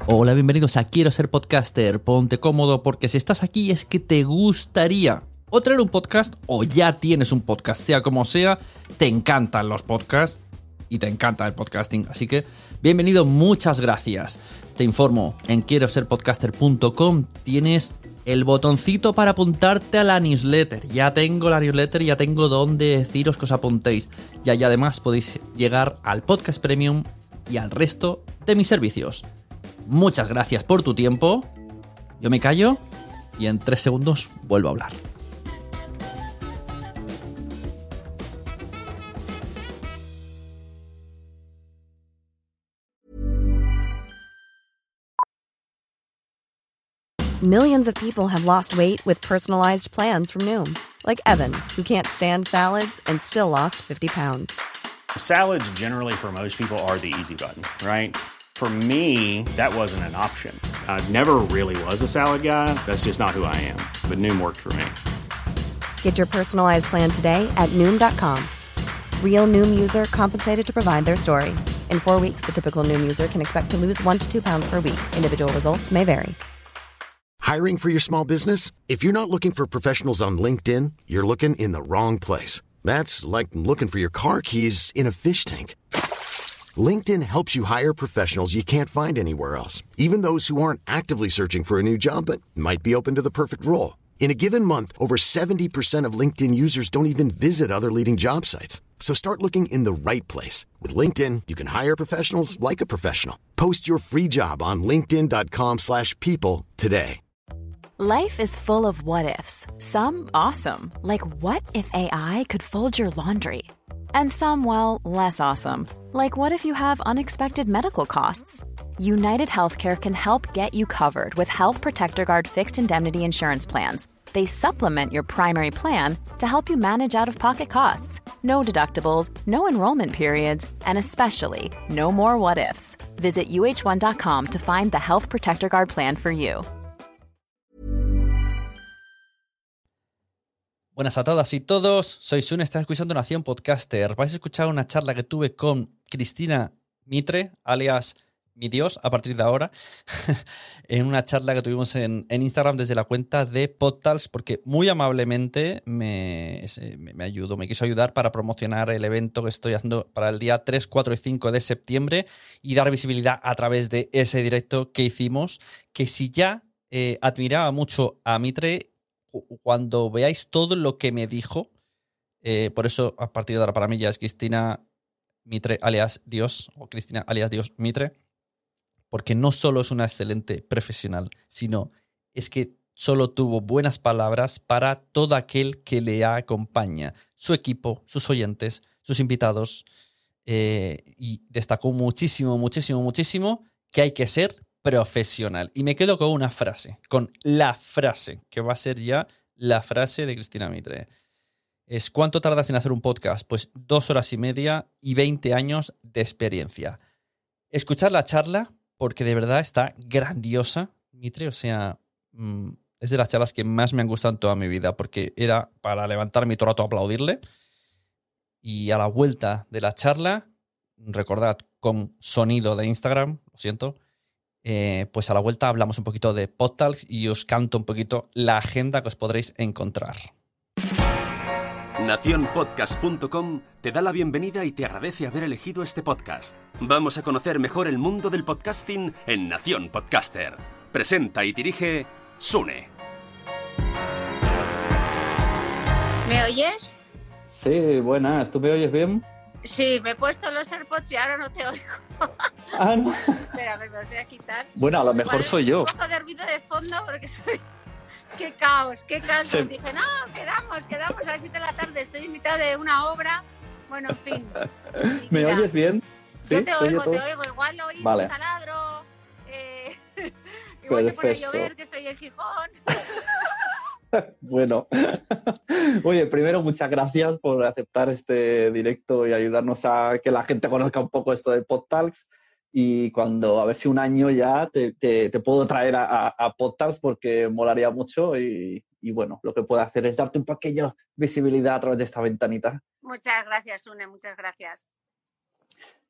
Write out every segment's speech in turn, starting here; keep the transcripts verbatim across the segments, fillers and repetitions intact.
Hola, bienvenidos a Quiero Ser Podcaster. Ponte cómodo porque si estás aquí es que te gustaría o traer un podcast o ya tienes un podcast, sea como sea, te encantan los podcasts y te encanta el podcasting. Así que bienvenido, muchas gracias. Te informo, en quiero ser podcaster punto com tienes el botoncito para apuntarte a la newsletter. Ya tengo la newsletter, ya tengo donde deciros que os apuntéis. Ya y además podéis llegar al podcast premium y al resto de mis servicios. Muchas gracias por tu tiempo. Yo me callo y en tres segundos vuelvo a hablar. Millions of people have lost weight with personalized plans from Noom. Like Evan, who can't stand salads and still lost fifty pounds. Salads generally for most people are the easy button, right? For me, that wasn't an option. I never really was a salad guy. That's just not who I am. But Noom worked for me. Get your personalized plan today at Noom dot com. Real Noom user compensated to provide their story. In four weeks, the typical Noom user can expect to lose one to two pounds per week. Individual results may vary. Hiring for your small business? If you're not looking for professionals on LinkedIn, you're looking in the wrong place. That's like looking for your car keys in a fish tank. LinkedIn helps you hire professionals you can't find anywhere else, even those who aren't actively searching for a new job but might be open to the perfect role. In a given month, over seventy percent of LinkedIn users don't even visit other leading job sites. So start looking in the right place. With LinkedIn, you can hire professionals like a professional. Post your free job on linkedin dot com slash people today. Life is full of what-ifs. Some awesome, like what if A I could fold your laundry? And some, well, less awesome, like what if you have unexpected medical costs? United Healthcare can help get you covered with Health Protector Guard fixed indemnity insurance plans. They supplement your primary plan to help you manage out-of-pocket costs. No deductibles, no enrollment periods, and especially no more what-ifs. Visit U H one dot com to find the Health Protector Guard plan for you. Buenas a todas y todos, soy Sune, estás escuchando Nación Podcaster. Vais a escuchar una charla que tuve con Cristina Mitre, alias mi Dios, a partir de ahora, en una charla que tuvimos en, en Instagram desde la cuenta de Podtalks, porque muy amablemente me, me ayudó, me quiso ayudar para promocionar el evento que estoy haciendo para el día tres, cuatro y cinco de septiembre y dar visibilidad a través de ese directo que hicimos, que si ya eh, admiraba mucho a Mitre, cuando veáis todo lo que me dijo, eh, por eso a partir de ahora para mí ya es Cristina Mitre alias Dios, o Cristina alias Dios Mitre, porque no solo es una excelente profesional, sino es que solo tuvo buenas palabras para todo aquel que le acompaña, su equipo, sus oyentes, sus invitados, eh, y destacó muchísimo, muchísimo, muchísimo que hay que ser profesional. Y me quedo con una frase, con la frase, que va a ser ya la frase de Cristina Mitre. Es: ¿cuánto tardas en hacer un podcast? Pues dos horas y media y veinte años de experiencia. Escuchar la charla, porque de verdad está grandiosa, Mitre. O sea, mmm, es de las charlas que más me han gustado en toda mi vida, porque era para levantarme todo el rato a aplaudirle. Y a la vuelta de la charla, recordad, con sonido de Instagram, lo siento, Eh, pues a la vuelta hablamos un poquito de Podtalks y os canto un poquito la agenda que os podréis encontrar. Nación Podcast punto com te da la bienvenida y te agradece haber elegido este podcast. Vamos a conocer mejor el mundo del podcasting en Nación Podcaster. Presenta y dirige Sune. ¿Me oyes? Sí, buenas. ¿Tú me oyes bien? Sí, me he puesto los AirPods y ahora no te oigo. Ah, no. Espera, me los voy a quitar. Bueno, a lo mejor Vale, soy yo. Un poco de ruido de fondo porque soy... ¡Qué caos! ¡Qué caos! Se... Dije, no, quedamos, quedamos a las siete de la tarde. Estoy en mitad de una obra. Bueno, en fin. ¿Me mira, oyes bien? ¿Sí? Yo te ¿Soy oigo, yo te oigo. Igual lo oís vale. un taladro. Eh... Igual se pone a llover, que estoy en Gijón. Bueno, oye, primero muchas gracias por aceptar este directo y ayudarnos a que la gente conozca un poco esto de Podtalks, y cuando, a ver si un año ya te, te, te puedo traer a, a, a Podtalks, porque molaría mucho y, y bueno, lo que puedo hacer es darte un pequeño visibilidad a través de esta ventanita. Muchas gracias, Sune, muchas gracias.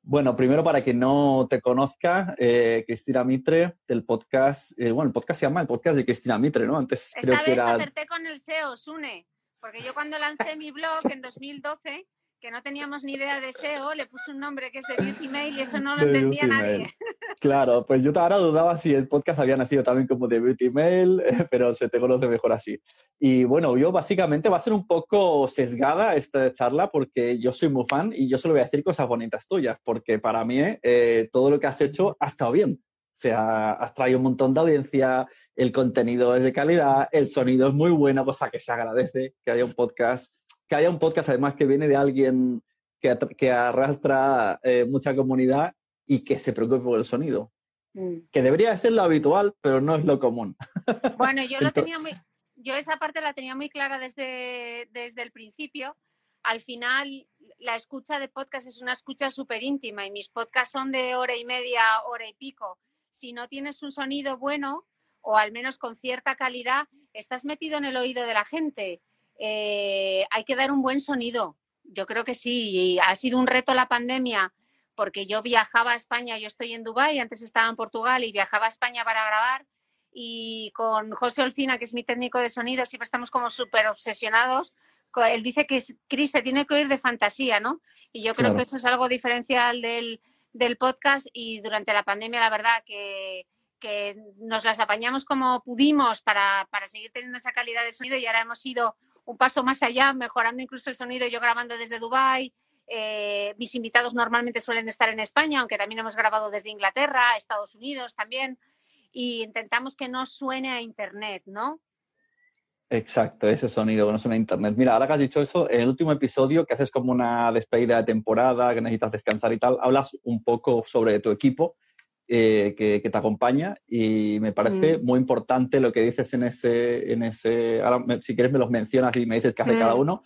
Bueno, primero para quien no te conozca, eh, Cristina Mitre, del podcast, eh, bueno, el podcast se llama el podcast de Cristina Mitre, ¿no? Antes Esta creo vez que era... acerté con el S E O, Sune, porque yo cuando lancé mi blog en dos mil doce, que no teníamos ni idea de S E O, le puse un nombre que es de Beauty Mail y eso no lo de entendía Beauty nadie. Mail. Claro, pues yo ahora dudaba si el podcast había nacido también como de Beauty Mail, pero se te conoce mejor así. Y bueno, yo básicamente va a ser un poco sesgada esta charla porque yo soy muy fan y yo solo voy a decir cosas bonitas tuyas, porque para mí eh, todo lo que has hecho ha estado bien. O sea, has traído un montón de audiencia, el contenido es de calidad, el sonido es muy bueno, cosa que se agradece que haya un podcast, que haya un podcast además que viene de alguien que, que arrastra eh, mucha comunidad y que se preocupe por el sonido. Mm. Que debería ser lo habitual, pero no es lo común. Bueno, yo lo tenía muy... Yo esa parte la tenía muy clara desde, desde el principio. Al final, la escucha de podcast es una escucha súper íntima y mis podcasts son de hora y media, hora y pico. Si no tienes un sonido bueno, o al menos con cierta calidad, estás metido en el oído de la gente. Eh, hay que dar un buen sonido. Yo creo que sí. Y ha sido un reto la pandemia, porque yo viajaba a España, yo estoy en Dubái, antes estaba en Portugal y viajaba a España para grabar. Y con José Olcina, que es mi técnico de sonido, siempre estamos como súper obsesionados. Él dice que Cris se tiene que oír de fantasía, ¿no? Y yo creo claro. que eso es algo diferencial del, del podcast y durante la pandemia, la verdad, que, que nos las apañamos como pudimos para, para seguir teniendo esa calidad de sonido y ahora hemos ido un paso más allá, mejorando incluso el sonido, yo grabando desde Dubái. Eh, mis invitados normalmente suelen estar en España, aunque también hemos grabado desde Inglaterra, Estados Unidos también. Y intentamos que no suene a internet, ¿no? Exacto, ese sonido que no suena a internet. Mira, ahora que has dicho eso, en el último episodio que haces como una despedida de temporada, que necesitas descansar y tal, hablas un poco sobre tu equipo eh, que, que te acompaña y me parece mm. muy importante lo que dices en ese... En ese ahora, me, si quieres me los mencionas y me dices qué hace mm. cada uno.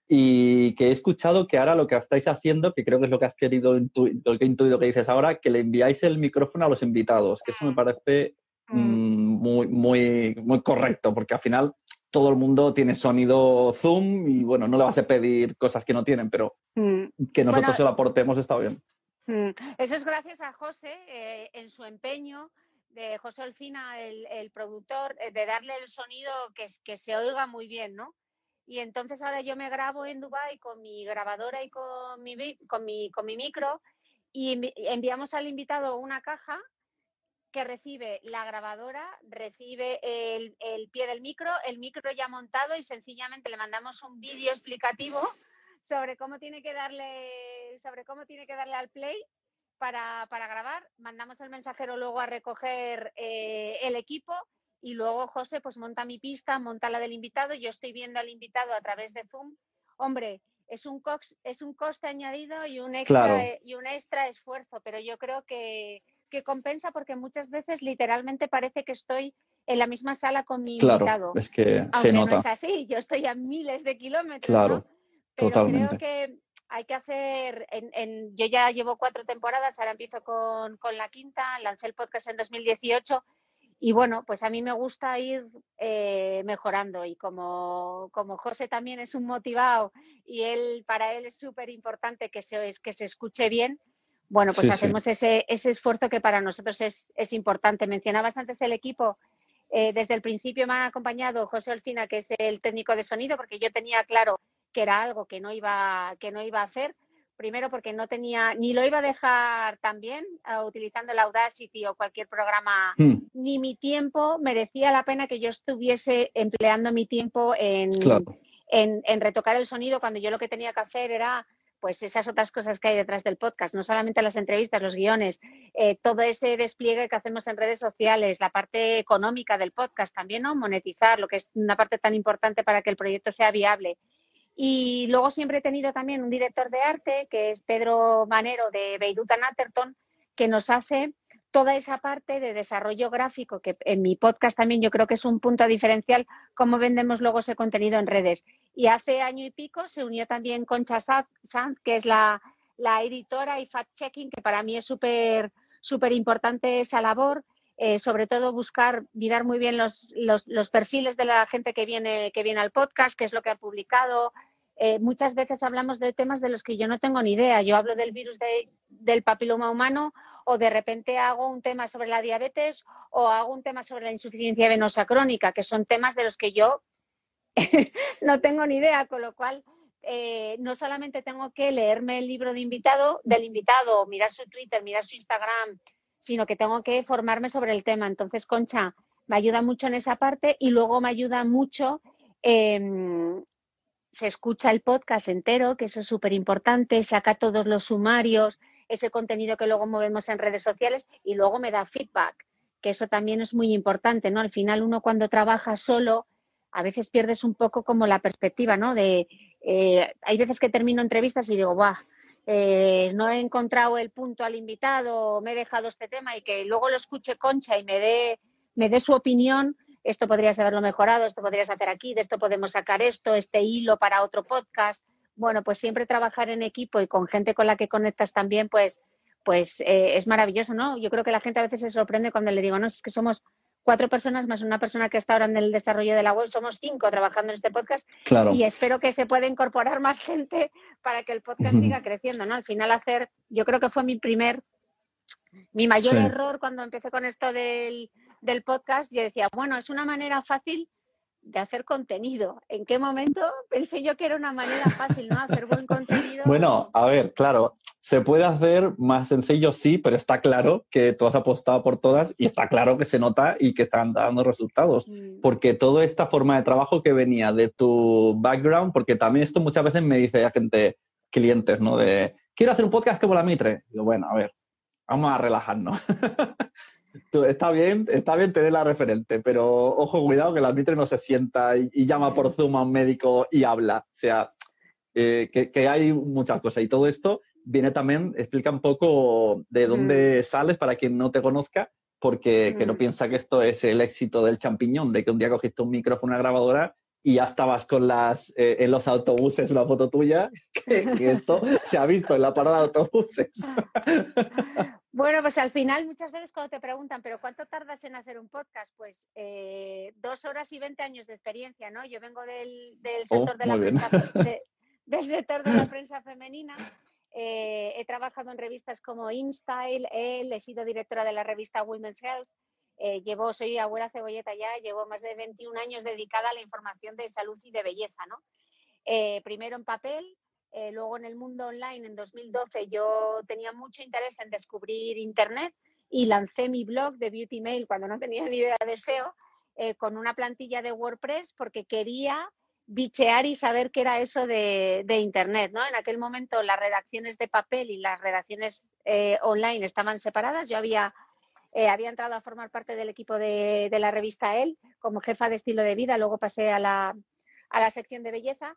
Y que he escuchado que ahora lo que estáis haciendo, que creo que es lo que has querido, intu- lo que he intuido que dices ahora, que le enviáis el micrófono a los invitados, que eso me parece mm, muy, muy, muy correcto, porque al final todo el mundo tiene sonido Zoom y bueno, no le vas a pedir cosas que no tienen, pero mm. que nosotros bueno, se lo aportemos está bien. Mm. Eso es gracias a José, eh, en su empeño, de José Olcina, el, el productor, eh, de darle el sonido que, que se oiga muy bien, ¿no? Y entonces ahora yo me grabo en Dubái con mi grabadora y con mi, con mi, con mi micro y enviamos al invitado una caja que recibe la grabadora, recibe el, el pie del micro, el micro ya montado y sencillamente le mandamos un vídeo explicativo sobre cómo tiene que darle, sobre cómo tiene que darle al play para, para grabar. Mandamos al mensajero luego a recoger eh, el equipo. Y luego José pues monta mi pista, monta la del invitado, yo estoy viendo al invitado a través de Zoom. Hombre, es un, cox, es un coste añadido y un, extra, claro. eh, y un extra esfuerzo, pero yo creo que, que compensa porque muchas veces literalmente parece que estoy en la misma sala con mi claro, invitado. Es que aunque se nota. no es así, yo estoy a miles de kilómetros, claro, ¿no? Pero totalmente. creo que hay que hacer, en, en, yo ya llevo cuatro temporadas, ahora empiezo con, con la quinta, lancé el podcast en dos mil dieciocho. Y bueno, pues a mí me gusta ir eh, mejorando y como, como José también es un motivado y él para él es súper importante que se, que se escuche bien, bueno, pues sí, hacemos sí. Ese, ese esfuerzo que para nosotros es, es importante. Mencionabas antes el equipo, eh, desde el principio me han acompañado José Olcina, que es el técnico de sonido, porque yo tenía claro que era algo que no iba, que no iba a hacer. Primero porque no tenía, ni lo iba a dejar tan bien uh, utilizando el Audacity o cualquier programa, hmm. ni mi tiempo merecía la pena que yo estuviese empleando mi tiempo en, claro. en, en retocar el sonido cuando yo lo que tenía que hacer era pues esas otras cosas que hay detrás del podcast, no solamente las entrevistas, los guiones, eh, todo ese despliegue que hacemos en redes sociales, la parte económica del podcast también, ¿no? Monetizar, lo que es una parte tan importante para que el proyecto sea viable. Y luego siempre he tenido también un director de arte, que es Pedro Manero de Beirut and Atherton, que nos hace toda esa parte de desarrollo gráfico, que en mi podcast también yo creo que es un punto diferencial, cómo vendemos luego ese contenido en redes. Y hace año y pico se unió también Concha Sanz, que es la, la editora y fact-checking, que para mí es súper súper importante esa labor. Eh, sobre todo buscar, mirar muy bien los, los, los perfiles de la gente que viene, que viene al podcast, qué es lo que ha publicado, eh, muchas veces hablamos de temas de los que yo no tengo ni idea. Yo hablo del virus de, del papiloma humano, o de repente hago un tema sobre la diabetes, o hago un tema sobre la insuficiencia venosa crónica, que son temas de los que yo no tengo ni idea, con lo cual eh, no solamente tengo que leerme el libro de invitado, del invitado, mirar su Twitter, mirar su Instagram, sino que tengo que formarme sobre el tema. Entonces, Concha me ayuda mucho en esa parte, y luego me ayuda mucho, eh, se escucha el podcast entero, que eso es súper importante, saca todos los sumarios, ese contenido que luego movemos en redes sociales, y luego me da feedback, que eso también es muy importante, ¿no? Al final, uno cuando trabaja solo, a veces pierdes un poco como la perspectiva, ¿no? De, eh, hay veces que termino entrevistas y digo, ¡buah! Eh, no he encontrado el punto al invitado, me he dejado este tema, y que luego lo escuche Concha y me dé, me dé su opinión. Esto podrías haberlo mejorado, esto podrías hacer aquí, de esto podemos sacar esto, este hilo para otro podcast. Bueno, pues siempre trabajar en equipo y con gente con la que conectas también, pues, pues eh, es maravilloso, ¿no? Yo creo que la gente a veces se sorprende cuando le digo, no, es que somos cuatro personas más una persona que está ahora en el desarrollo de la web, somos cinco trabajando en este podcast. Claro. Y espero que se pueda incorporar más gente para que el podcast siga creciendo, ¿no? Al final hacer, yo creo que fue mi primer, mi mayor Sí. error cuando empecé con esto del, del podcast. Yo decía, bueno, es una manera fácil de hacer contenido. ¿En qué momento pensé yo que era una manera fácil, ¿no? Hacer buen contenido. Bueno, a ver, claro, se puede hacer más sencillo, sí, pero está claro que tú has apostado por todas, y está claro que se nota y que están dando resultados. Mm. Porque toda esta forma de trabajo que venía de tu background, porque también esto muchas veces me dice a gente, clientes, ¿no? De, quiero hacer un podcast como la Mitre. Digo, bueno, a ver, vamos a relajarnos. Tú, está bien, está bien tener la referente, pero ojo, cuidado, que la Mitre no se sienta y, y llama por Zoom a un médico y habla. O sea, eh, que, que hay muchas cosas. Y todo esto viene también, explica un poco de dónde mm. sales para quien no te conozca, porque mm. que no piensa que esto es el éxito del champiñón, de que un día cogiste un micrófono, una grabadora, y ya estabas con las eh, en los autobuses, una foto tuya, que, que esto se ha visto en la parada de autobuses. Bueno, pues al final muchas veces cuando te preguntan, ¿pero cuánto tardas en hacer un podcast? Pues eh, dos horas y veinte años de experiencia, ¿no? Yo vengo del, del sector oh, de la prensa, de, del sector de la prensa femenina. Eh, he trabajado en revistas como InStyle, Elle, he sido directora de la revista Women's Health. Eh, llevo, soy abuela cebolleta ya, llevo más de veintiún años dedicada a la información de salud y de belleza, ¿no? Eh, primero en papel, eh, luego en el mundo online. En dos mil doce yo tenía mucho interés en descubrir Internet y lancé mi blog de Beauty Mail cuando no tenía ni idea de S E O, eh, con una plantilla de WordPress, porque quería bichear y saber qué era eso de, de Internet, ¿no? En aquel momento las redacciones de papel y las redacciones eh, online estaban separadas. Yo había... Eh, había entrado a formar parte del equipo de, de la revista Elle como jefa de estilo de vida, luego pasé a la, a la sección de belleza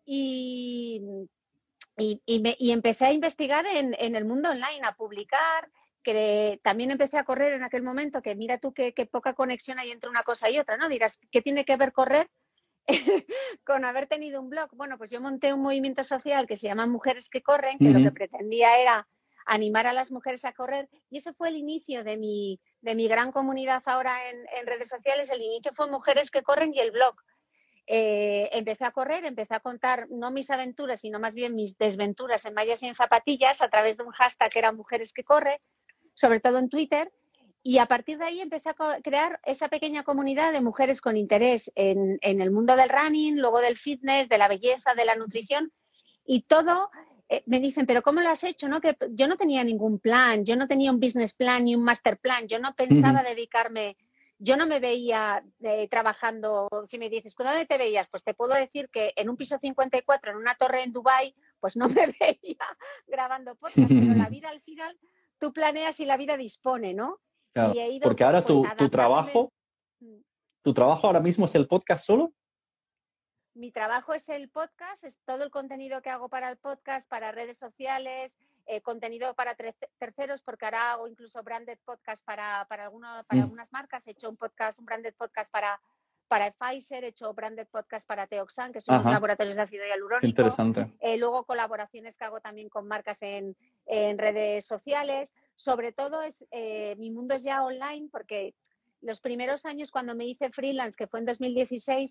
y, y, y, me, y empecé a investigar en, en el mundo online, a publicar, que también empecé a correr en aquel momento, que mira tú qué, qué poca conexión hay entre una cosa y otra, ¿no? Dirás, ¿qué tiene que ver correr con haber tenido un blog? Bueno, pues yo monté un movimiento social que se llama Mujeres que Corren, que uh-huh. lo que pretendía era animar a las mujeres a correr, y ese fue el inicio de mi, de mi gran comunidad ahora en, en redes sociales. El inicio fue Mujeres que Corren y el blog. Eh, empecé a correr, empecé a contar no mis aventuras, sino más bien mis desventuras en mallas y en zapatillas a través de un hashtag que era Mujeres que Corre, sobre todo en Twitter, y a partir de ahí empecé a crear esa pequeña comunidad de mujeres con interés en, en el mundo del running, luego del fitness, de la belleza, de la nutrición, y todo... Eh, me dicen, ¿pero cómo lo has hecho? ¿No? Que yo no tenía ningún plan, yo no tenía un business plan ni un master plan, yo no pensaba uh-huh. dedicarme, yo no me veía eh, trabajando. Si me dices, ¿dónde te veías? Pues te puedo decir que en un piso cincuenta y cuatro, en una torre en Dubái, pues no me veía grabando podcast, pero la vida al final tú planeas y la vida dispone, ¿no? Claro, y he ido, porque ahora pues, tu, tu trabajo, tu trabajo ahora mismo es el podcast solo. Mi trabajo es el podcast, es todo el contenido que hago para el podcast, para redes sociales, eh, contenido para ter- terceros, porque ahora hago incluso branded podcast para, para, alguno, para mm. algunas marcas. He hecho un podcast, un branded podcast para, para Pfizer, he hecho branded podcast para Teoxan, que son Ajá. los laboratorios de ácido hialurónico. Qué interesante. Eh, luego colaboraciones que hago también con marcas en, en redes sociales. Sobre todo es eh, mi mundo es ya online, porque los primeros años cuando me hice freelance, que fue en dos mil dieciséis,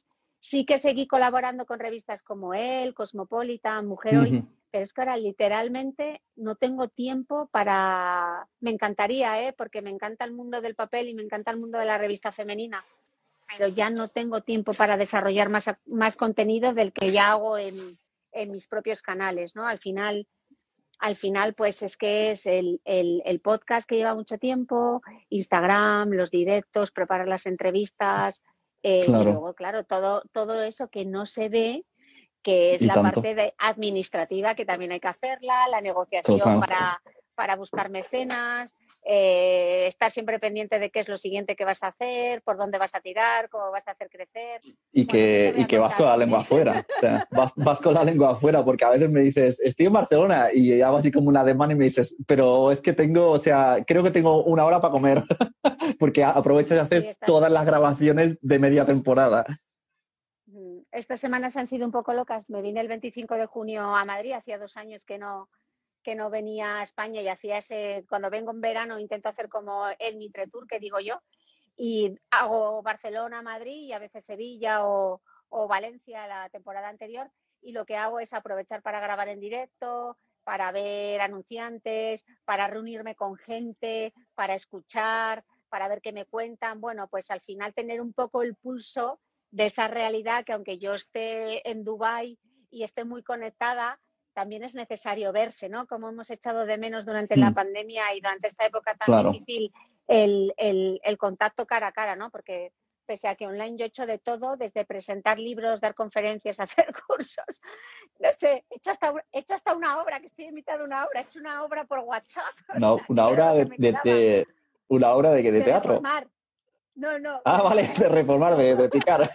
Sí que seguí colaborando con revistas como Elle, Cosmopolitan, Mujer Hoy, Ujú. pero es que ahora literalmente no tengo tiempo para... Me encantaría, ¿eh? Porque me encanta el mundo del papel y me encanta el mundo de la revista femenina, pero ya no tengo tiempo para desarrollar más, más contenido del que ya hago en, en mis propios canales, ¿no? Al final, al final pues es que es el, el, el podcast que lleva mucho tiempo, Instagram, los directos, preparar las entrevistas, eh, y Claro, luego, claro, todo, todo eso que no se ve, que es y la tanto. parte de administrativa, que también hay que hacerla, la negociación Total. para, para buscar mecenas, eh, estar siempre pendiente de qué es lo siguiente que vas a hacer, por dónde vas a tirar, cómo vas a hacer crecer. Y Bueno, ¿qué te que, voy y a que vas contar? con la lengua afuera. O sea, vas, vas con la lengua afuera, porque a veces me dices, estoy en Barcelona, y hago así como un ademán y me dices, pero es que tengo, o sea, creo que tengo una hora para comer, porque aprovechas y haces Sí, estás- todas las grabaciones de media temporada. Mm, Estas semanas han sido un poco locas. Me vine el veinticinco de junio a Madrid, hacía dos años que no, que no venía a España y hacía ese, cuando vengo en verano intento hacer como el Mitre Tour, que digo yo, y hago Barcelona, Madrid y a veces Sevilla o, o Valencia la temporada anterior, y lo que hago es aprovechar para grabar en directo, para ver anunciantes, para reunirme con gente, para escuchar, para ver qué me cuentan. Bueno, pues al final tener un poco el pulso de esa realidad que aunque yo esté en Dubái y esté muy conectada, también es necesario verse, ¿no? Como hemos echado de menos durante Mm. la pandemia y durante esta época tan Claro. difícil el, el, el contacto cara a cara, ¿no? Porque pese a que online yo he hecho de todo, desde presentar libros, dar conferencias, hacer cursos, no sé, he hecho hasta, he hecho hasta una obra, que estoy en mitad de una obra, he hecho una obra por WhatsApp. o Una, sea, una que era hora lo que de, me de, quedaba. de- una hora de, que de De teatro. reformar. No, no. Ah, de vale, reformar de un reformar, de, piso. de picar.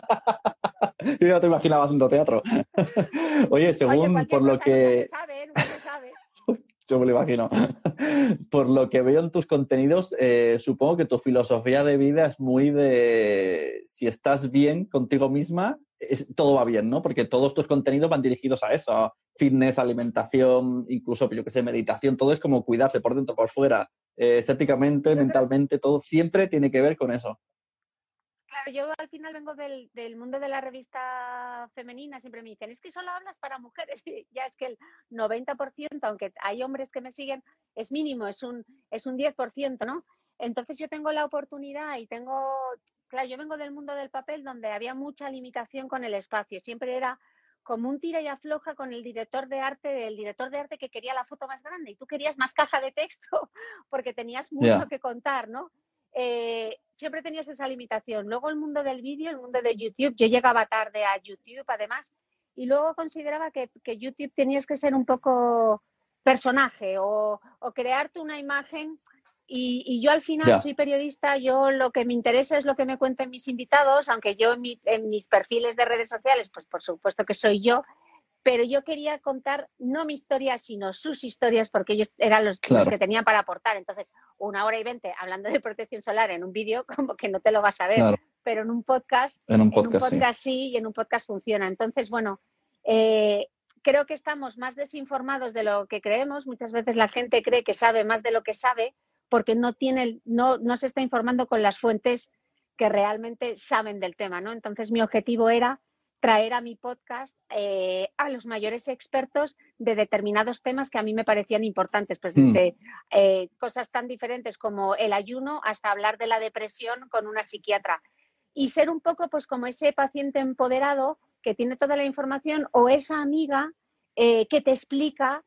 Yo ya te imaginaba haciendo teatro. Oye, según Oye, cualquier por lo cosa, nunca que... se sabe, ¿eh? Nunca se sabe. Yo me lo imagino. Por lo que veo en tus contenidos, eh, supongo que tu filosofía de vida es muy de si estás bien contigo misma, es, todo va bien, ¿no? Porque todos tus contenidos van dirigidos a eso, a fitness, alimentación, incluso, yo qué sé, meditación, todo es como cuidarse por dentro, por fuera, eh, estéticamente, mentalmente, todo siempre tiene que ver con eso. Claro, yo al final vengo del, del mundo de la revista femenina, siempre me dicen, es que solo hablas para mujeres, y ya es que el noventa por ciento, aunque hay hombres que me siguen, es mínimo, es un, es un diez por ciento, ¿no? Entonces yo tengo la oportunidad y tengo, claro, yo vengo del mundo del papel donde había mucha limitación con el espacio, siempre era como un tira y afloja con el director de arte, el director de arte que quería la foto más grande y tú querías más caja de texto porque tenías mucho Yeah. que contar, ¿no? Eh, siempre tenías esa limitación. Luego el mundo del vídeo, el mundo de YouTube, yo llegaba tarde a YouTube además, y luego consideraba que, que YouTube tenías que ser un poco personaje o, o crearte una imagen, y, y yo al final Ya. soy periodista, yo lo que me interesa es lo que me cuenten mis invitados, aunque yo en, mi, en mis perfiles de redes sociales, pues por supuesto que soy yo, pero yo quería contar no mi historia, sino sus historias, porque ellos eran los, Claro. los que tenían para aportar. Entonces, una hora y veinte hablando de protección solar en un vídeo, como que no te lo vas a ver, Claro. pero en un podcast, En un en un podcast, sí. podcast sí, y en un podcast funciona. Entonces, bueno, eh, creo que estamos más desinformados de lo que creemos. Muchas veces la gente cree que sabe más de lo que sabe porque no tiene, no, no se está informando con las fuentes que realmente saben del tema, ¿no? Entonces, mi objetivo era traer a mi podcast eh, a los mayores expertos de determinados temas que a mí me parecían importantes, pues desde mm. eh, cosas tan diferentes como el ayuno hasta hablar de la depresión con una psiquiatra, y ser un poco pues como ese paciente empoderado que tiene toda la información, o esa amiga eh, que te explica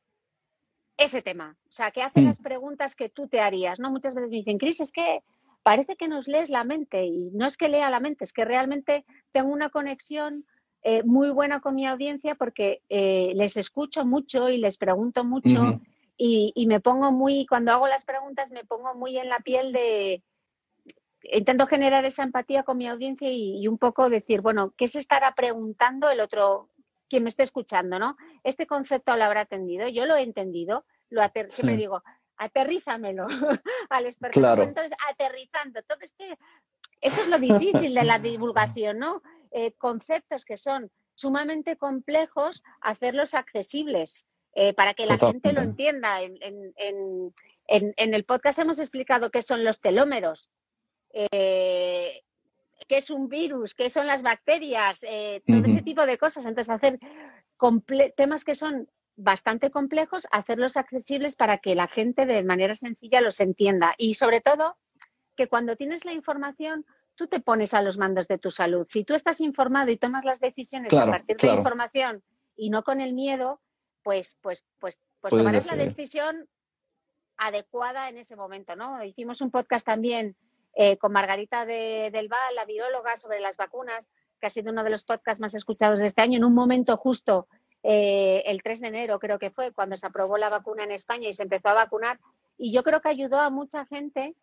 ese tema, o sea, que hace mm. las preguntas que tú te harías, ¿no? Muchas veces me dicen, Cris, es que parece que nos lees la mente, y no es que lea la mente, es que realmente tengo una conexión eh, muy buena con mi audiencia porque eh, les escucho mucho y les pregunto mucho uh-huh. y, y me pongo muy, cuando hago las preguntas me pongo muy en la piel de, intento generar esa empatía con mi audiencia y, y un poco decir, bueno, ¿qué se estará preguntando el otro, quien me esté escuchando, ¿no? Este concepto lo habrá entendido, yo lo he entendido, lo ater- sí. siempre digo, aterrízamelo al experto. Claro. Entonces, aterrizando. Todo este, eso es lo difícil de la divulgación, ¿no? Eh, conceptos que son sumamente complejos, hacerlos accesibles eh, para que la Totalmente. gente lo entienda. En, en, en, en, en el podcast hemos explicado qué son los telómeros. Eh, qué es un virus, qué son las bacterias, eh, todo Ujú. ese tipo de cosas. Entonces, hacer comple- temas que son bastante complejos, hacerlos accesibles para que la gente de manera sencilla los entienda. Y sobre todo, que cuando tienes la información, tú te pones a los mandos de tu salud. Si tú estás informado y tomas las decisiones a Claro, partir de claro. información y no con el miedo, pues, pues, pues, pues Puedes tomarás la decidir. decisión adecuada en ese momento, ¿no? Hicimos un podcast también eh, con Margarita de, del Val, la viróloga, sobre las vacunas, que ha sido uno de los podcasts más escuchados de este año, en un momento justo, eh, el tres de enero creo que fue, cuando se aprobó la vacuna en España y se empezó a vacunar, y yo creo que ayudó a mucha gente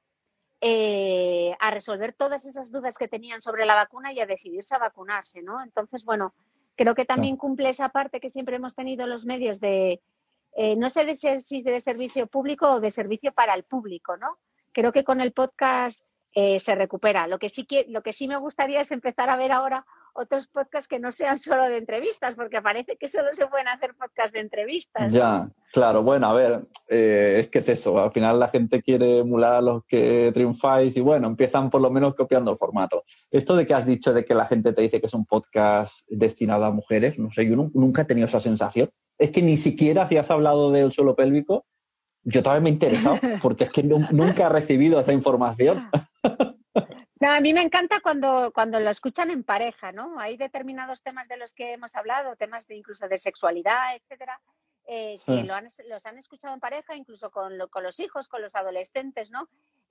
eh, a resolver todas esas dudas que tenían sobre la vacuna y a decidirse a vacunarse, ¿no? Entonces, bueno, creo que también cumple esa parte que siempre hemos tenido los medios de, eh, no sé de ser, si de servicio público o de servicio para el público, ¿no? Creo que con el podcast eh, se recupera. Lo que, sí que, lo que sí me gustaría es empezar a ver ahora otros podcasts que no sean solo de entrevistas, porque parece que solo se pueden hacer podcasts de entrevistas, ¿no? Ya, claro. Bueno, a ver, eh, es que es eso. Al final la gente quiere emular a los que triunfáis y bueno, empiezan por lo menos copiando el formato. Esto de que has dicho de que la gente te dice que es un podcast destinado a mujeres, no sé, yo nu- nunca he tenido esa sensación. Es que ni siquiera si has hablado del suelo pélvico, yo también me he interesado, porque es que nu- nunca he recibido esa información. No, a mí me encanta cuando, cuando lo escuchan en pareja, ¿no? Hay determinados temas de los que hemos hablado, temas de incluso de sexualidad, etcétera, eh, que Sí. lo han, los han escuchado en pareja, incluso con, lo- con los hijos, con los adolescentes, ¿no?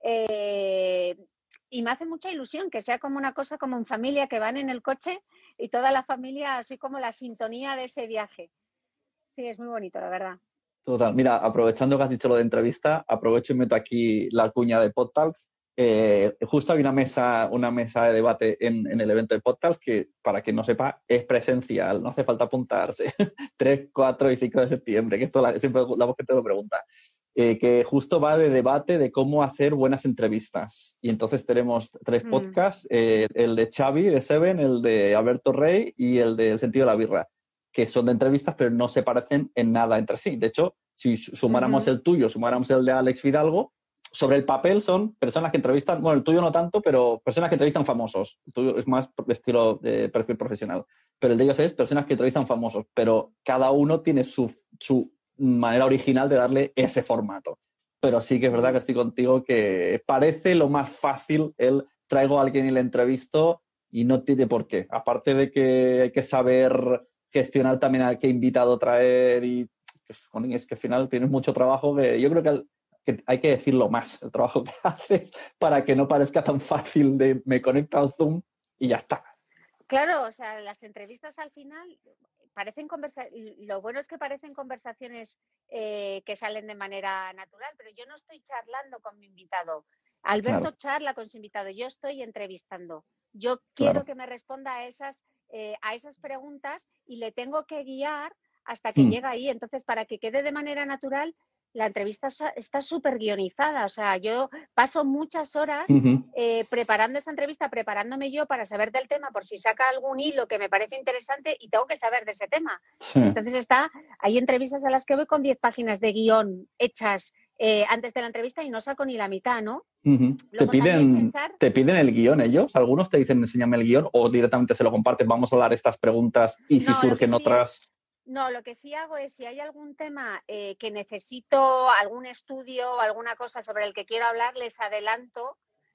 Eh, y me hace mucha ilusión que sea como una cosa como en familia, que van en el coche y toda la familia, así como la sintonía de ese viaje. Sí, es muy bonito, la verdad. Total. Mira, aprovechando que has dicho lo de entrevista, aprovecho y meto aquí la cuña de PodTalks. Eh, justo hay una mesa, una mesa de debate en, en el evento de PodTalks que, para quien no sepa, es presencial, no hace falta apuntarse. tres, cuatro y cinco de septiembre, que esto la, siempre la gente lo pregunta. Eh, que justo va de debate de cómo hacer buenas entrevistas. Y entonces tenemos tres Mm. podcasts, eh, el de Xavi, de Seven, el de Alberto Rey y el de El sentido de la birra, que son de entrevistas, pero no se parecen en nada entre sí. De hecho, si sumáramos Ujú. el tuyo, sumáramos el de Alex Fidalgo, sobre el papel son personas que entrevistan, bueno, el tuyo no tanto, pero personas que entrevistan famosos. El tuyo es más de estilo de perfil profesional. Pero el de ellos es personas que entrevistan famosos, pero cada uno tiene su, su manera original de darle ese formato. Pero sí que es verdad que estoy contigo que parece lo más fácil el traigo a alguien y le entrevisto y no tiene por qué. Aparte de que hay que saber gestionar también a qué invitado traer y pues, es que al final tienes mucho trabajo que yo creo que, al, que hay que decirlo más, el trabajo que haces para que no parezca tan fácil de me conecto al Zoom y ya está. Claro, o sea, las entrevistas al final parecen conversaciones, lo bueno es que parecen conversaciones eh, que salen de manera natural, pero yo no estoy charlando con mi invitado. Alberto Claro. charla con su invitado, yo estoy entrevistando. Yo Claro. quiero que me responda a esas, eh, a esas preguntas y le tengo que guiar hasta que Hmm. llega ahí. Entonces, para que quede de manera natural, la entrevista sa- está súper guionizada. O sea, yo paso muchas horas Uh-huh. eh, preparando esa entrevista, preparándome yo para saber del tema, por si saca algún hilo que me parece interesante y tengo que saber de ese tema. Sí. Entonces está, hay entrevistas a las que voy con diez páginas de guión hechas eh, antes de la entrevista y no saco ni la mitad, ¿no? Uh-huh. ¿Te, Luego también piden, pensar- ¿Te piden el guión ellos? Algunos te dicen enséñame el guión o directamente se lo compartes, vamos a hablar estas preguntas y si No, lo que surgen sí- otras... No, lo que sí hago es, si hay algún tema eh, que necesito, algún estudio o alguna cosa sobre el que quiero hablar, les adelanto,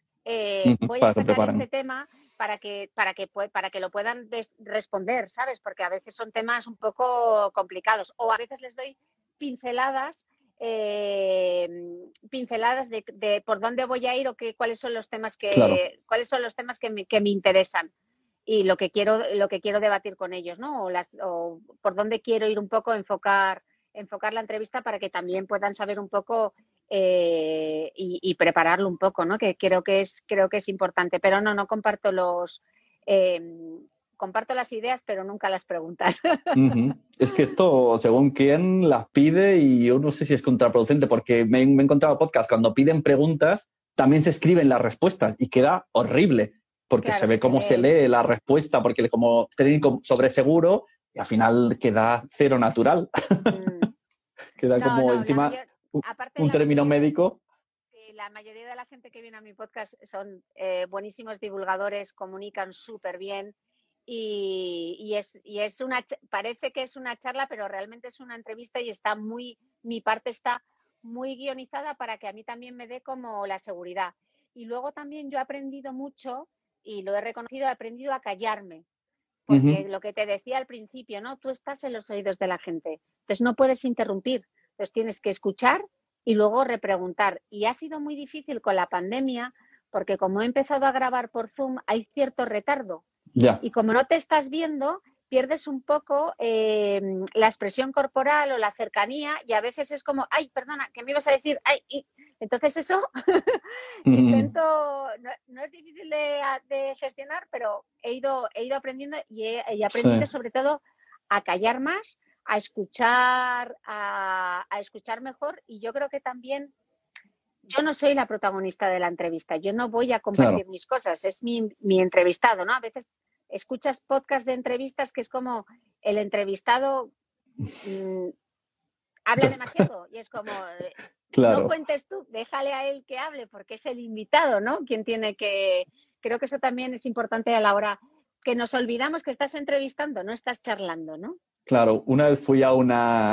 eh, Ujú, voy para a que sacar preparen. este tema para que, para que, pue- para que lo puedan des- responder, ¿sabes? Porque a veces son temas un poco complicados o a veces les doy pinceladas, eh, pinceladas de, de por dónde voy a ir o qué, cuáles son los temas que, Claro. cuáles son los temas que me, que me interesan. Y lo que quiero, lo que quiero debatir con ellos, ¿no? O, las, o por dónde quiero ir un poco, enfocar, enfocar la entrevista para que también puedan saber un poco eh, y, y prepararlo un poco, ¿no? Que creo que es, creo que es importante. Pero no, no comparto los, eh, comparto las ideas, pero nunca las preguntas. Uh-huh. Es que esto, según quién las pide, y yo no sé si es contraproducente, porque me, me he encontrado podcast cuando piden preguntas, también se escriben las respuestas y queda horrible. Porque Claro, se ve cómo eh, se lee la respuesta, porque como técnico sobre seguro, y al final queda cero natural. Mm. queda No, como no, la encima mayor- un, aparte un la término mayoría de- médico. sí, la mayoría de la gente que viene a mi podcast son eh, buenísimos divulgadores, comunican súper bien y, y, es, y es una, parece que es una charla, pero realmente es una entrevista y está muy, mi parte está muy guionizada para que a mí también me dé como la seguridad. Y luego también yo he aprendido mucho y lo he reconocido, he aprendido a callarme. Porque uh-huh. lo que te decía al principio, ¿no? Tú estás en los oídos de la gente, entonces no puedes interrumpir, entonces tienes que escuchar y luego repreguntar. Y ha sido muy difícil con la pandemia porque como he empezado a grabar por Zoom hay cierto retardo. Yeah. Y como no te estás viendo, pierdes un poco eh, la expresión corporal o la cercanía y a veces es como, ay, perdona, ¿qué me ibas a decir? Ay, y... Entonces eso intento, no, no es difícil de, de gestionar, pero he ido, he ido aprendiendo y he, he aprendido sí. sobre todo a callar más, a escuchar, a, a escuchar mejor y yo creo que también yo no soy la protagonista de la entrevista, yo no voy a compartir claro. mis cosas, es mi, mi entrevistado, ¿no? A veces escuchas podcast de entrevistas que es como el entrevistado mmm, habla demasiado y es como... Claro. No cuentes tú, déjale a él que hable porque es el invitado, ¿no? Quien tiene que... Creo que eso también es importante a la hora que nos olvidamos que estás entrevistando, no estás charlando, ¿no? Claro, una vez fui a, una,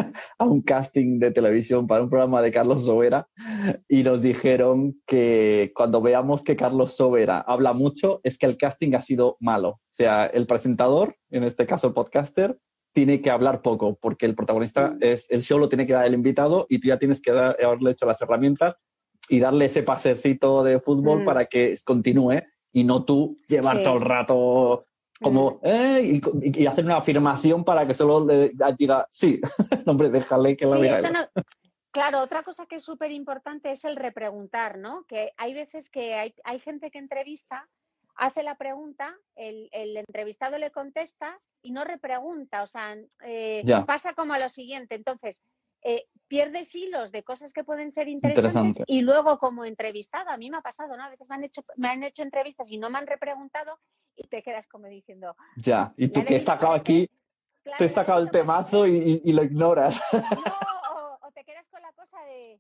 a un casting de televisión para un programa de Carlos Sobera y nos dijeron que cuando veamos que Carlos Sobera habla mucho es que el casting ha sido malo. O sea, el presentador, en este caso el podcaster, tiene que hablar poco porque el protagonista mm. es el show lo tiene que dar el invitado y tú ya tienes que dar, haberle hecho las herramientas y darle ese pasecito de fútbol mm. para que continúe y no tú llevar sí. todo el rato como mm. eh, y, y hacer una afirmación para que solo le diga sí, hombre, déjale que la sí, diga. Eso no... Claro, otra cosa que es súper importante es el repreguntar, ¿no? Que hay veces que hay, hay gente que entrevista, hace la pregunta, el, el entrevistado le contesta y no repregunta, o sea, eh, pasa como a lo siguiente. Entonces, eh, pierdes hilos de cosas que pueden ser interesantes y luego como entrevistado, a mí me ha pasado, ¿no? A veces me han hecho, me han hecho entrevistas y no me han repreguntado y te quedas como diciendo... Ya, y tú que he sacado aquí, claro, te he sacado el temazo y, y, y lo ignoras. No, o, o te quedas con la cosa de...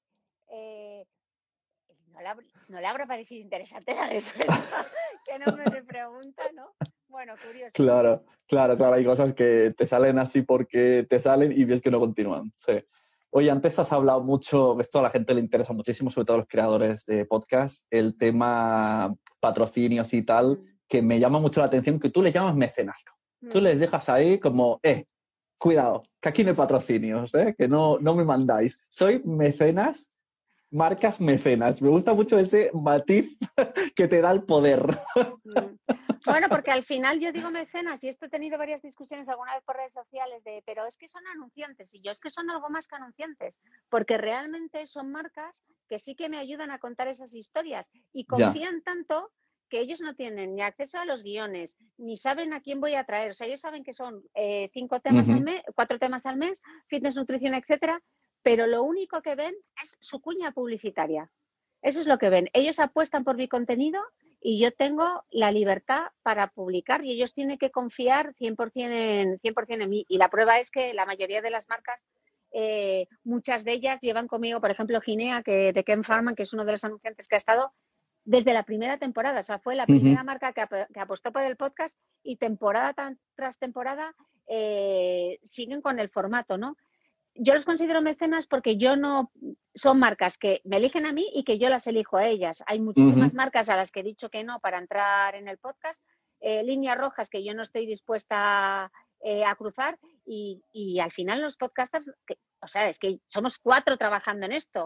Eh, no, le, no le habrá parecido interesante la respuesta, que no me repregunta, ¿no? Bueno, curioso. Claro, claro, claro. Hay cosas que te salen así porque te salen y ves que no continúan. Sí. Oye, antes has hablado mucho, esto a la gente le interesa muchísimo, sobre todo a los creadores de podcast, el tema patrocinios y tal, mm. que me llama mucho la atención, que tú les llamas mecenazgo. Mm. Tú les dejas ahí como, eh, cuidado, que aquí no hay patrocinios, ¿eh? Que no, no me mandáis. Soy mecenas, marcas mecenas. Me gusta mucho ese matiz que te da el poder. Mm. Bueno, porque al final yo digo mecenas y esto he tenido varias discusiones alguna vez por redes sociales de, pero es que son anunciantes y yo es que son algo más que anunciantes, porque realmente son marcas que sí que me ayudan a contar esas historias y confían ya. tanto que ellos no tienen ni acceso a los guiones, ni saben a quién voy a traer. O sea, ellos saben que son eh, cinco temas uh-huh. al mes, cuatro temas al mes, fitness, nutrición, etcétera, pero lo único que ven es su cuña publicitaria. Eso es lo que ven. Ellos apuestan por mi contenido y yo tengo la libertad para publicar y ellos tienen que confiar cien por ciento en, cien por ciento en mí. Y la prueba es que la mayoría de las marcas, eh, muchas de ellas llevan conmigo, por ejemplo, Ginea, que, de Ken Farman, que es uno de los anunciantes que ha estado desde la primera temporada. O sea, fue la primera uh-huh. marca que, ap- que apostó por el podcast y temporada tan, tras temporada eh, siguen con el formato, ¿no? Yo los considero mecenas porque yo no... Son marcas que me eligen a mí y que yo las elijo a ellas. Hay muchísimas uh-huh. marcas a las que he dicho que no para entrar en el podcast, eh, líneas rojas que yo no estoy dispuesta eh, a cruzar y, y al final los podcasters, que, o sea, es que somos cuatro trabajando en esto.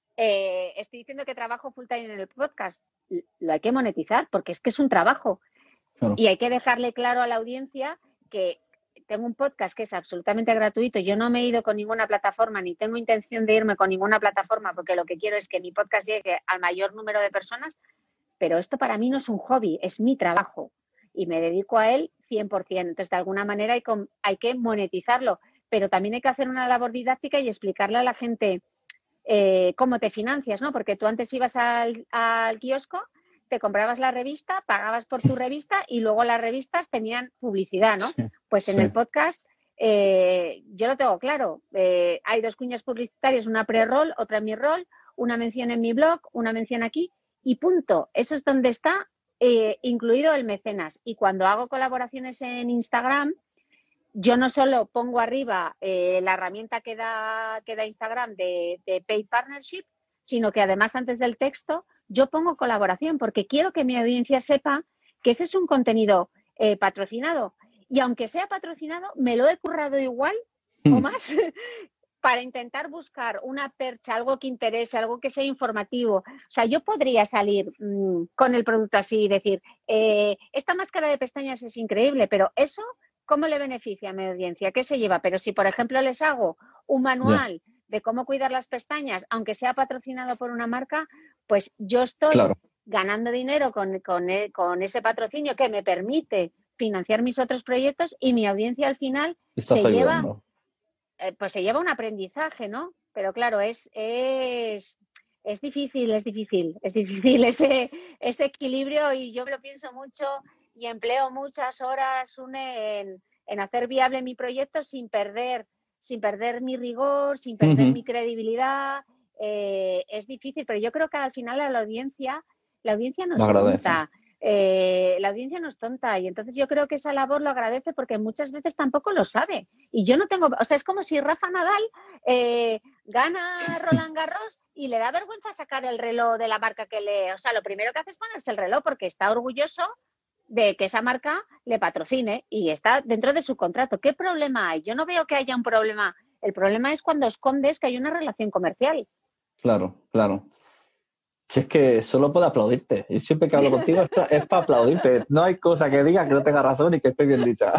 Eh, estoy diciendo que trabajo full time en el podcast. Lo hay que monetizar porque es que es un trabajo. Claro. Y hay que dejarle claro a la audiencia que tengo un podcast que es absolutamente gratuito. Yo no me he ido con ninguna plataforma ni tengo intención de irme con ninguna plataforma porque lo que quiero es que mi podcast llegue al mayor número de personas, pero esto para mí no es un hobby, es mi trabajo y me dedico a él cien por ciento. Entonces, de alguna manera hay, con, hay que monetizarlo, pero también hay que hacer una labor didáctica y explicarle a la gente eh, cómo te financias, ¿no? Porque tú antes ibas al, al kiosco, te comprabas la revista, pagabas por tu revista y luego las revistas tenían publicidad, ¿no? Sí, pues en sí. el podcast eh, yo lo tengo claro. Eh, hay dos cuñas publicitarias, una pre-roll, otra mid-roll, una mención en mi blog, una mención aquí y punto. Eso es donde está eh, incluido el mecenas. Y cuando hago colaboraciones en Instagram, yo no solo pongo arriba eh, la herramienta que da, que da Instagram de, de Paid Partnership, sino que además antes del texto yo pongo colaboración porque quiero que mi audiencia sepa que ese es un contenido eh, patrocinado. Y aunque sea patrocinado, me lo he currado igual o más para intentar buscar una percha, algo que interese, algo que sea informativo. O sea, yo podría salir mmm, con el producto así y decir, eh, esta máscara de pestañas es increíble, pero eso, ¿cómo le beneficia a mi audiencia? ¿Qué se lleva? Pero si, por ejemplo, les hago un manual yeah. de cómo cuidar las pestañas, aunque sea patrocinado por una marca, pues yo estoy claro. ganando dinero con, con, con ese patrocinio que me permite financiar mis otros proyectos y mi audiencia al final Estás se ayudando. lleva... pues se lleva un aprendizaje, ¿no? Pero claro, es, es, es difícil, es difícil, es difícil ese, ese equilibrio y yo lo pienso mucho y empleo muchas horas une, en, en hacer viable mi proyecto sin perder, sin perder mi rigor, sin perder uh-huh. mi credibilidad. Eh, es difícil, pero yo creo que al final a la audiencia, la audiencia no es tonta. Eh, la audiencia no es tonta y entonces yo creo que esa labor lo agradece porque muchas veces tampoco lo sabe y yo no tengo, o sea, es como si Rafa Nadal eh, gana Roland Garros y le da vergüenza sacar el reloj de la marca que le, o sea, lo primero que hace es ponerse el reloj porque está orgulloso de que esa marca le patrocine y está dentro de su contrato. ¿Qué problema hay? Yo no veo que haya un problema, el problema es cuando escondes que hay una relación comercial. Claro, claro. Si es que solo puedo aplaudirte. Y siempre que hablo contigo es para, es para aplaudirte. No hay cosa que diga que no tenga razón y que esté bien dicha.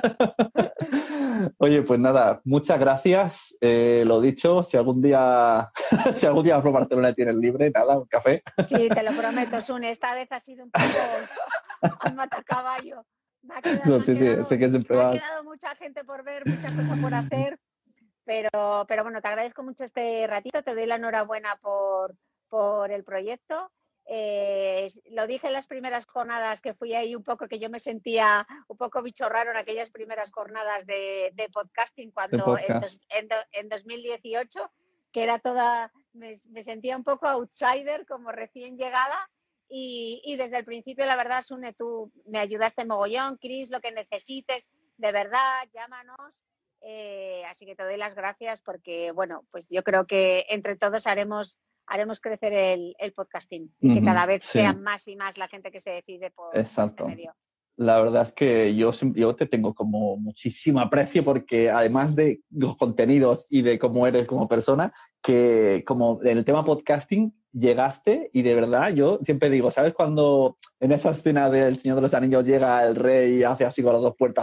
Oye, pues nada, muchas gracias. Eh, lo dicho, si algún día si algún día vas por Barcelona y tienes libre, nada, un café. Sí, te lo prometo, Sune. Esta vez ha sido un poco al matacaballo. Me ha quedado, no, sí, me ha quedado, sí, sé que siempre me vas. ha quedado mucha gente por ver, muchas cosas por hacer. Pero, pero bueno, te agradezco mucho este ratito. Te doy la enhorabuena por... por el proyecto. Eh, lo dije en las primeras jornadas que fui ahí un poco, que yo me sentía un poco bicho raro en aquellas primeras jornadas de, de podcasting cuando podcast. en, en, en dos mil dieciocho, que era toda, me, me sentía un poco outsider, como recién llegada y, y desde el principio, la verdad, Sune, tú me ayudaste mogollón, Chris, lo que necesites, de verdad, llámanos. Eh, así que te doy las gracias porque, bueno, pues yo creo que entre todos haremos haremos crecer el, el podcasting y uh-huh, que cada vez sí. sea más y más la gente que se decide por, por este medio. La verdad es que yo, yo te tengo como muchísimo aprecio porque además de los contenidos y de cómo eres como persona, que como en el tema podcasting llegaste y de verdad yo siempre digo, ¿sabes cuando en esa escena del Señor de los Anillos llega el rey y hace así con las dos puertas?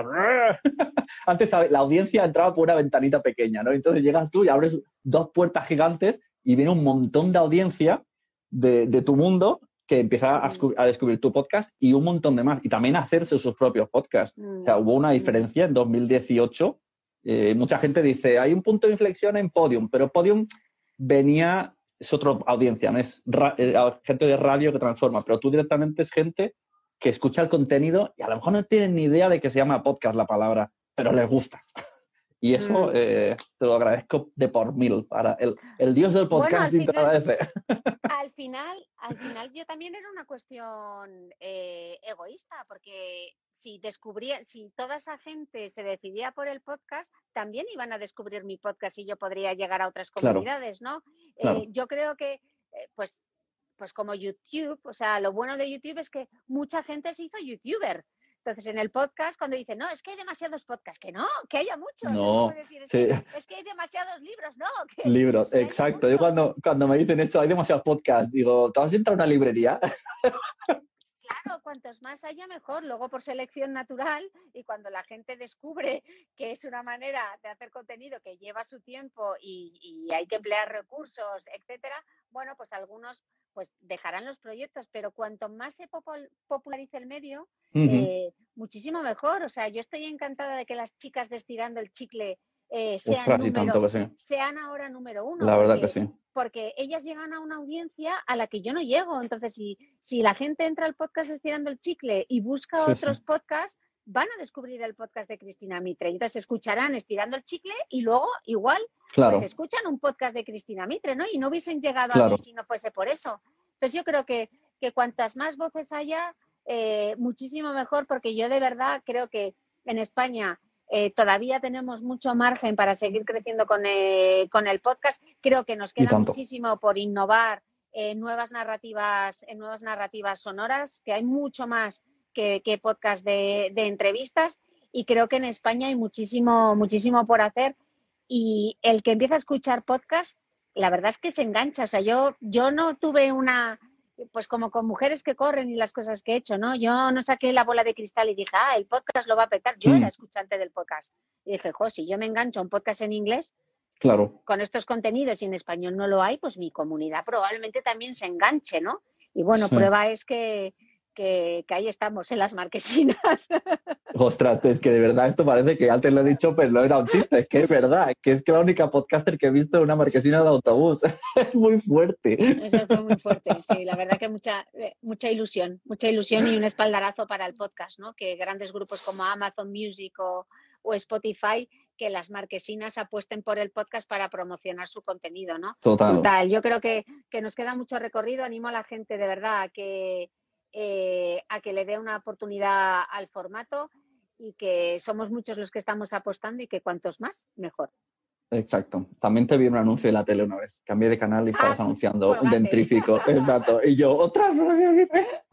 Antes la audiencia entraba por una ventanita pequeña, ¿no? Entonces llegas tú y abres dos puertas gigantes y viene un montón de audiencia de, de tu mundo que empieza a, a descubrir tu podcast y un montón de más. Y también a hacerse sus propios podcasts. Mm. O sea, hubo una diferencia en dos mil dieciocho. Eh, mucha gente dice, hay un punto de inflexión en Podium, pero Podium venía, es otra audiencia, no es ra, eh, gente de radio que transforma, pero tú directamente es gente que escucha el contenido y a lo mejor no tienen ni idea de que se llama podcast la palabra, pero les gusta. Y eso eh, te lo agradezco de por mil. Para el, el dios del podcasting bueno, te lo agradece. Al final, al final yo también era una cuestión eh, egoísta, porque si descubría, si toda esa gente se decidía por el podcast, también iban a descubrir mi podcast y yo podría llegar a otras comunidades, claro. ¿no? Claro. Eh, yo creo que, eh, pues, pues como YouTube, o sea, lo bueno de YouTube es que mucha gente se hizo YouTuber. Entonces, en el podcast, cuando dicen, no, es que hay demasiados podcasts, que no, que haya muchos. No, es, decir, es, sí. que, es que hay demasiados libros, ¿no? Que, libros, que exacto. Yo cuando, cuando me dicen eso, hay demasiados podcasts, digo, ¿te vas a entrar a una librería? Claro, cuantos más haya, mejor. Luego, por selección natural, y cuando la gente descubre que es una manera de hacer contenido que lleva su tiempo y, y hay que emplear recursos, etcétera, bueno, pues algunos pues dejarán los proyectos, pero cuanto más se popul- popularice el medio, uh-huh. eh, muchísimo mejor. O sea, yo estoy encantada de que las chicas de Estirando el Chicle eh, sean, Ostras, número, tanto que sí. sean ahora número uno. La verdad porque, que sí. Porque ellas llegan a una audiencia a la que yo no llego. Entonces, si, si la gente entra al podcast de Estirando el Chicle y busca sí, otros sí. podcasts, van a descubrir el podcast de Cristina Mitre. Entonces escucharán Estirando el Chicle y luego igual Claro. pues escuchan un podcast de Cristina Mitre, ¿no? Y no hubiesen llegado Claro. a mí si no fuese por eso. Entonces yo creo que, que cuantas más voces haya, eh, muchísimo mejor, porque yo de verdad creo que en España eh, todavía tenemos mucho margen para seguir creciendo con, eh, con el podcast. Creo que nos Y queda tanto. muchísimo por innovar en nuevas narrativas, en nuevas narrativas sonoras, que hay mucho más que, que podcast de, de entrevistas, y creo que en España hay muchísimo, muchísimo por hacer. Y el que empieza a escuchar podcast, la verdad es que se engancha. O sea, yo, yo no tuve una, pues como con Mujeres que Corren y las cosas que he hecho, ¿no? Yo no saqué la bola de cristal y dije, ah, el podcast lo va a petar. Yo Mm. era escuchante del podcast. Y dije, jo, si yo me engancho a un podcast en inglés, Claro. con estos contenidos y en español no lo hay, pues mi comunidad probablemente también se enganche, ¿no? Y bueno, Sí. prueba es que, que, que ahí estamos, en las marquesinas. Ostras, es que de verdad esto parece que antes lo he dicho, pero no era un chiste, es que es verdad, que es que la única podcaster que he visto en una marquesina de autobús. Es muy fuerte. Eso fue muy fuerte, sí, la verdad que mucha, eh, mucha ilusión, mucha ilusión y un espaldarazo para el podcast, ¿no? Que grandes grupos como Amazon Music o, o Spotify, que las marquesinas apuesten por el podcast para promocionar su contenido, ¿no? Total. Brutal. Yo creo que, que nos queda mucho recorrido. Animo a la gente de verdad a que, eh, a que le dé una oportunidad al formato, y que somos muchos los que estamos apostando, y que cuantos más, mejor. Exacto. También te vi en un anuncio en la tele una vez. Cambié de canal y estabas Ah, anunciando un colgate. dentrífico. Exacto. Y yo, otra vez.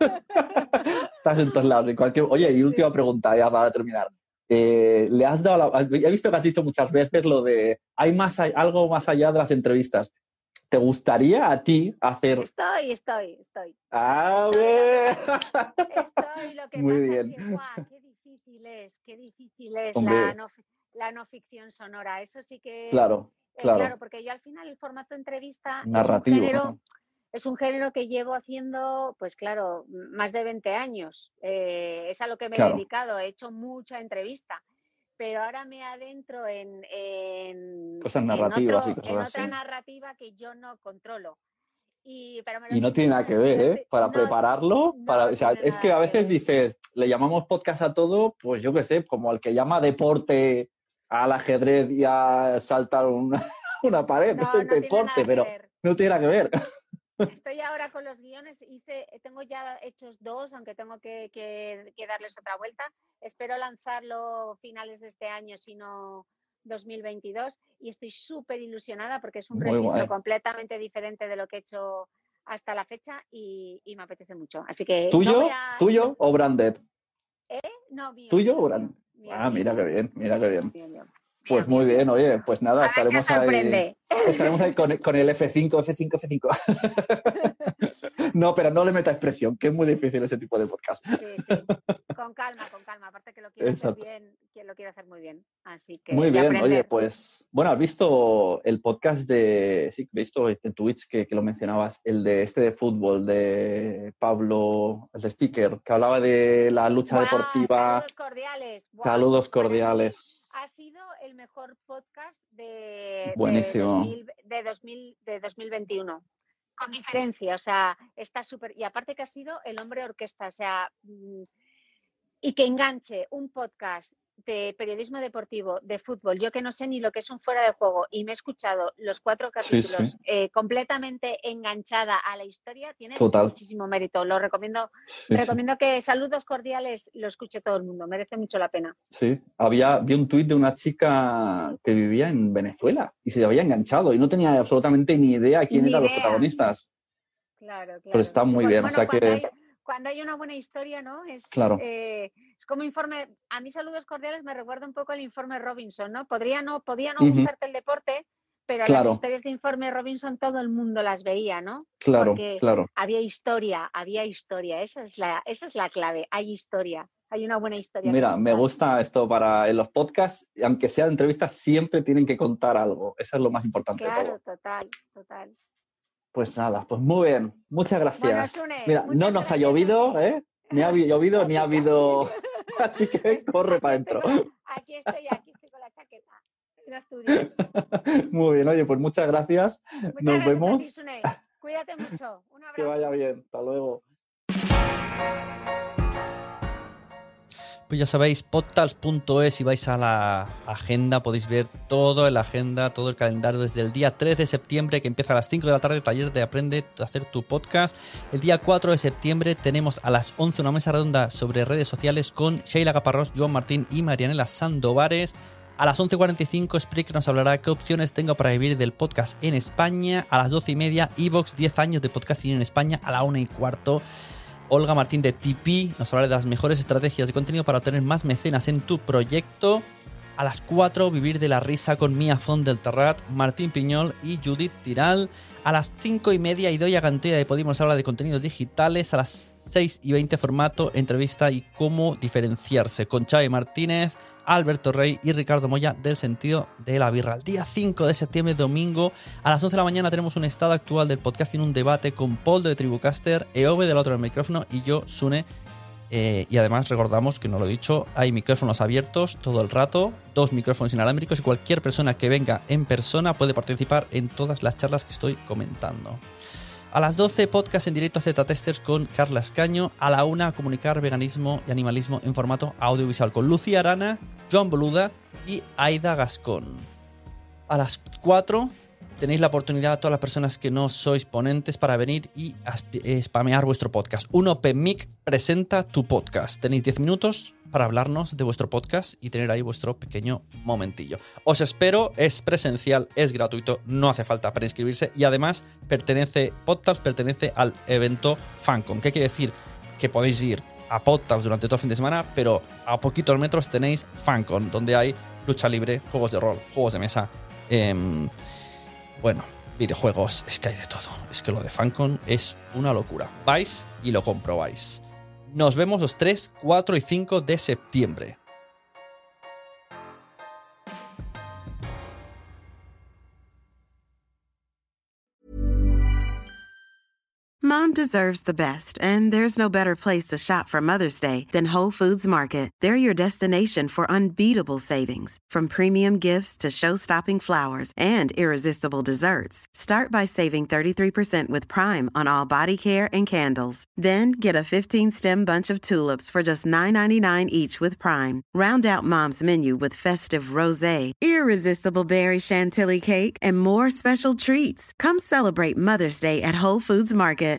Estás en todos lados. En cualquier... Oye, y última pregunta ya para terminar. Eh, ¿le has dado la... He visto que has dicho muchas veces lo de hay más a- algo más allá de las entrevistas. ¿Te gustaría a ti hacer... Estoy, estoy, estoy. A ver. Estoy, lo que Muy pasa bien. es que, ¡guau!, qué difícil es, qué difícil es Hombre. la no, fi- la no ficción sonora. Eso sí que es, Claro, eh, claro. claro, porque yo al final el formato entrevista Narrativo. es un género, ¿no? es un género que llevo haciendo, pues claro, más de veinte años. Eh, es a lo que me Claro. he dedicado, he hecho mucha entrevista, pero ahora me adentro en, en, Cosas en narrativas y otro- cosas en así. otra narrativa que yo no controlo. Y, pero me lo Y no estoy tiene nada que ver, tomando- ¿eh? Para no- prepararlo, no para, o sea, tiene es que nada a que veces ver. dices, le llamamos podcast a todo, pues yo qué sé, como el que llama deporte al ajedrez y a saltar una, una pared, No, no tiene deporte, nada que pero ver. no tiene nada que ver. Estoy ahora con los guiones, hice, tengo ya hechos dos, aunque tengo que, que- que darles otra vuelta. Espero lanzarlo finales de este año, si no dos mil veintidós, y estoy súper ilusionada porque es un Muy registro guay. completamente diferente de lo que he hecho hasta la fecha, y, y me apetece mucho. Así que no ¿Tuyo? voy a- ¿Tuyo o branded? No, mío. ¿Tuyo mío, o branded? mío, Ah, mío, mira qué mío, bien, mira qué bien. mío, mío, Pues mío, muy mío. bien, oye, pues nada, A ver si os estaremos ahí. sorprende. Estaremos ahí con, con el F cinco, F cinco, F cinco. No, pero no le metas presión, que es muy difícil ese tipo de podcast. Sí, sí. Con calma, con calma. Aparte que lo quiero Exacto. hacer bien, que lo quiero hacer muy bien. Así que Muy y bien, aprender. oye, pues, bueno, has visto el podcast de, sí, he visto en Twitch que, que lo mencionabas, el de este de fútbol, de Pablo, el de speaker, que hablaba de la lucha ¡Guau! deportiva. Saludos cordiales. ¡Guau! Saludos Para mí cordiales. Ha sido el mejor podcast de, Buenísimo. de, dos mil, de, dos mil, de dos mil veintiuno. Con diferencia, o sea, está súper. Y aparte que ha sido el hombre orquesta, o sea, mm, y que enganche un podcast de periodismo deportivo, de fútbol, yo que no sé ni lo que es un fuera de juego, y me he escuchado los cuatro Sí, capítulos sí. eh, completamente enganchada a la historia, tiene Total. muchísimo mérito. Lo recomiendo, Sí, sí. recomiendo que saludos cordiales lo escuche todo el mundo, merece mucho la pena. Sí, había, vi un tuit de una chica que vivía en Venezuela y se había enganchado y no tenía absolutamente ni idea quién Ni eran los idea. protagonistas. Claro, claro. Pero está muy Bueno, bien, o bueno, sea cuando que- hay, cuando hay una buena historia, ¿no? Es, Claro. eh, es como informe. A mí saludos cordiales me recuerda un poco al informe Robinson, ¿no? Podría no, podía no Ujú. gustarte el deporte, pero Claro. las historias de informe Robinson todo el mundo las veía, ¿no? Claro, Porque claro. había historia, había historia. Esa es la, esa es la clave. Hay historia. Hay una buena historia. que Mira, me contar. gusta esto para en los podcasts, aunque sean entrevistas, siempre tienen que contar algo. Eso es lo más importante de Claro, todo. total, total. Pues nada, pues muy bien. Muchas gracias. Bueno, Sune, Mira, muchas no nos ha gracias a llovido, ti. ¿eh? Ni ha habi- llovido, ni ha habido... Así que Estoy- corre aquí para estoy adentro. con- Aquí estoy, aquí estoy con la chaqueta. En Asturias. Muy bien, oye, pues muchas gracias. Muchas Nos gracias a ti, vemos. Sune. Cuídate mucho. Un abrazo. Que vaya bien. Hasta luego. Pues ya sabéis, podtalks punto es, si vais a la agenda podéis ver todo en la agenda, todo el calendario desde el día tres de septiembre, que empieza a las cinco de la tarde, taller de Aprende a hacer tu podcast. El día cuatro de septiembre tenemos a las once una mesa redonda sobre redes sociales con Sheila Gaparrós, Joan Martín y Marianela Sandovares. A las once cuarenta y cinco, Spreaker nos hablará qué opciones tengo para vivir del podcast en España. A las doce y media, iVoox, diez años de podcasting en España. A la una y cuarto, Olga Martín de T P nos hablará de las mejores estrategias de contenido para obtener más mecenas en tu proyecto. A las cuatro, Vivir de la risa con Mia Font del Terrat, Martín Piñol y Judith Tiral. A las cinco y media, Idoia Gantoya de Podimo nos habla de contenidos digitales. A las seis y veinte, formato, entrevista y cómo diferenciarse con Xavi Martínez, Alberto Rey y Ricardo Moya del Sentido de la Birra. El día cinco de septiembre, domingo, a las once de la mañana tenemos un estado actual del podcasting, un debate con Paul de Tribucaster, Eove del otro del micrófono y yo, Sune. Eh, y además recordamos, que no lo he dicho, hay micrófonos abiertos todo el rato, dos micrófonos inalámbricos y cualquier persona que venga en persona puede participar en todas las charlas que estoy comentando. A las doce, podcast en directo Z Testers con Carla Escaño. A la una, comunicar veganismo y animalismo en formato audiovisual con Lucía Arana, Joan Boluda y Aida Gascón. A las cuatro, tenéis la oportunidad a todas las personas que no sois ponentes para venir y spamear vuestro podcast. Un Open Mic presenta tu podcast. Tenéis diez minutos para hablarnos de vuestro podcast y tener ahí vuestro pequeño momentillo. Os espero, es presencial, es gratuito, no hace falta para inscribirse y además pertenece, Podtalks pertenece al evento Fancom. ¿Qué quiere decir? Que podéis ir a Podtalks durante todo el fin de semana, pero a poquitos metros tenéis Fancom, donde hay lucha libre, juegos de rol, juegos de mesa, eh, bueno, videojuegos, es que hay de todo. Es que lo de Fancom es una locura. Vais y lo comprobáis. Nos vemos los tres, cuatro y cinco de septiembre. Mom deserves the best, and there's no better place to shop for Mother's Day than Whole Foods Market. They're your destination for unbeatable savings, from premium gifts to show-stopping flowers and irresistible desserts. Start by saving thirty-three percent with Prime on all body care and candles. Then get a fifteen-stem bunch of tulips for just nine ninety-nine each with Prime. Round out Mom's menu with festive rosé, irresistible berry chantilly cake, and more special treats. Come celebrate Mother's Day at Whole Foods Market.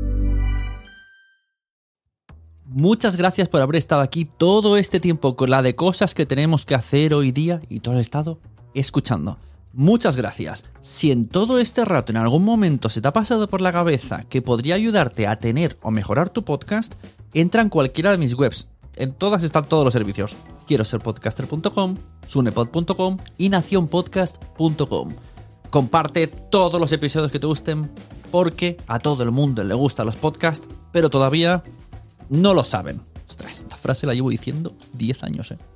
Muchas gracias por haber estado aquí todo este tiempo con la de cosas que tenemos que hacer hoy día y todo el estado escuchando. Muchas gracias. Si en todo este rato en algún momento se te ha pasado por la cabeza que podría ayudarte a tener o mejorar tu podcast, entra en cualquiera de mis webs. En todas están todos los servicios. quiero ser podcaster punto com, sunepod punto com y nación podcast punto com. Comparte todos los episodios que te gusten porque a todo el mundo le gustan los podcasts, pero todavía no lo saben. Ostras, esta frase la llevo diciendo diez años, ¿eh?